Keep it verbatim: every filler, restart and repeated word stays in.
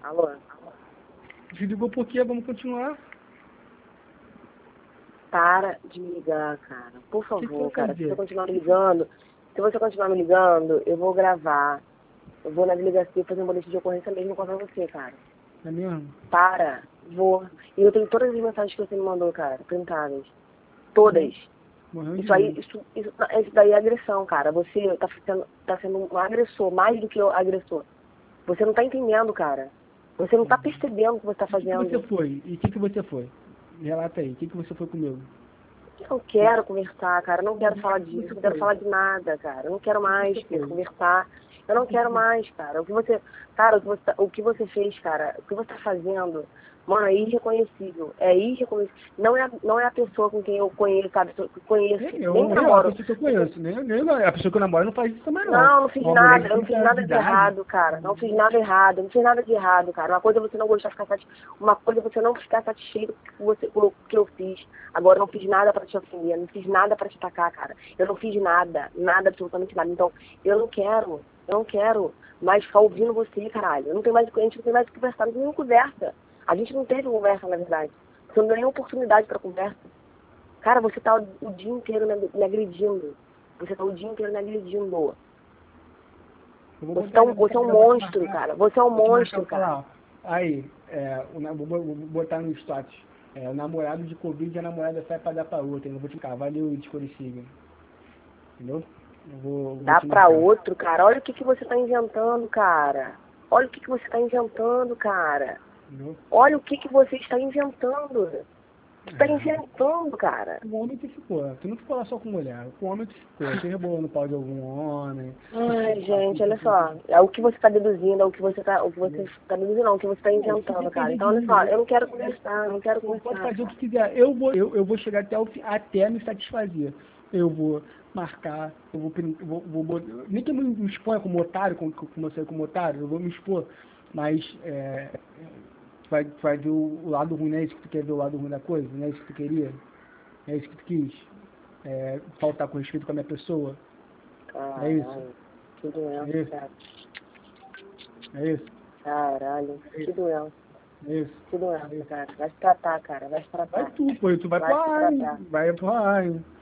Alô? Desligou por quê? Vamos continuar. Para de me ligar, cara. Por que que favor, vai cara. Se fazer? você continuar me ligando, se você continuar me ligando, eu vou gravar. Eu vou na delegacia fazer um boletim de ocorrência mesmo contra você, cara. É mesmo? Para. Vou. E eu tenho todas as mensagens que você me mandou, cara, printadas. Todas. Morreu de Isso aí, medo. isso, isso, isso daí é agressão, cara. Você tá sendo, tá sendo um agressor, mais do que um agressor. Você não tá entendendo, cara. Você não tá percebendo o que você tá E o que, que você fazendo. foi? E o que, que você foi? Relata aí. O que, que você foi comigo? Eu não quero conversar, cara. Eu não quero falar O que disso. você Eu não quero foi? falar de nada, cara. Eu não quero O que mais você quero foi? conversar. Eu não quero mais, cara. O que você, cara, o que você, o que você fez, cara, o que você tá fazendo, mano, é irreconhecível. É irreconhecível. Não é, a- não é a pessoa com quem eu conheço, sabe? Que eu conheço, Nem eu, nem nem eu, a namoro. pessoa que eu conheço. Nem, nem a pessoa que eu namoro não faz isso também, não. Não, eu não fiz Uma mulher nada, de eu não fiz trinta anos de nada de idade. errado, cara. Não fiz nada errado, eu não fiz nada de errado, cara. Uma coisa é você não gostar de ficar satisfeito. Uma coisa é você não ficar satisfeito com você, com o que eu fiz. Agora, eu não fiz nada pra te ofender, eu não fiz nada pra te atacar, cara. Eu não fiz nada, nada, absolutamente nada. Então, eu não quero, eu não quero mais ficar ouvindo você, caralho. Eu não tenho mais, a gente não tem mais o que conversar, não tem nenhuma conversa. A gente não teve conversa, na verdade. Você não deu nenhuma oportunidade pra conversa. Cara, você tá o, o dia inteiro me, me agredindo. Você tá o dia inteiro me agredindo. Eu vou Você, tá botar um, ele, vou você é botar um ele, vou te monstro, marcar. cara. Você é um Vou te marcar, monstro, vou cara. falar, ó. Aí, é, o, na- vou, vou botar no status. É, o namorado de Covid e a namorada sai pra dar pra outra. Eu vou te marcar, valeu, desconhecido. Entendeu? Eu vou, vou Dá te pra marcar. outro, cara. Olha o que, que você tá inventando, cara. Olha o que, que você tá inventando, cara. Entendeu? Olha o que, que você está inventando. Você tá É, inventando, cara. o homem que ficou. Tu não ficou lá só com mulher. O homem que ficou. Você rebolou no pau de algum homem. Ai, gente, olha só. É o que você tá deduzindo, é o que você tá. O que você tá deduzindo, não, o que você tá Não, se inventando, cara. depender Então, de olha mim, só, eu, eu não quero conversar, eu não quero eu pode conversar, fazer o cara. que quiser. Eu vou, eu, eu vou chegar até, o, fi- até me satisfazer. Eu vou marcar, eu vou, prin- eu vou, vou, bot- nem que eu me exponha como otário, como, como eu sei como otário, eu vou me expor, mas é, vai, vai ver o, o lado ruim, não é isso que tu quer ver o lado ruim da coisa? Não é isso que tu queria? Não é isso que tu quis? É, faltar com respeito com a minha pessoa? É isso? Caralho, que doença, É isso? cara. É isso? Caralho, É que isso? doença. É isso? Que É doença, isso? cara. Vai se tratar, cara. Vai se Vai tratar. tu, pô, tu vai pro Vai se ar, tratar. vai pro ar,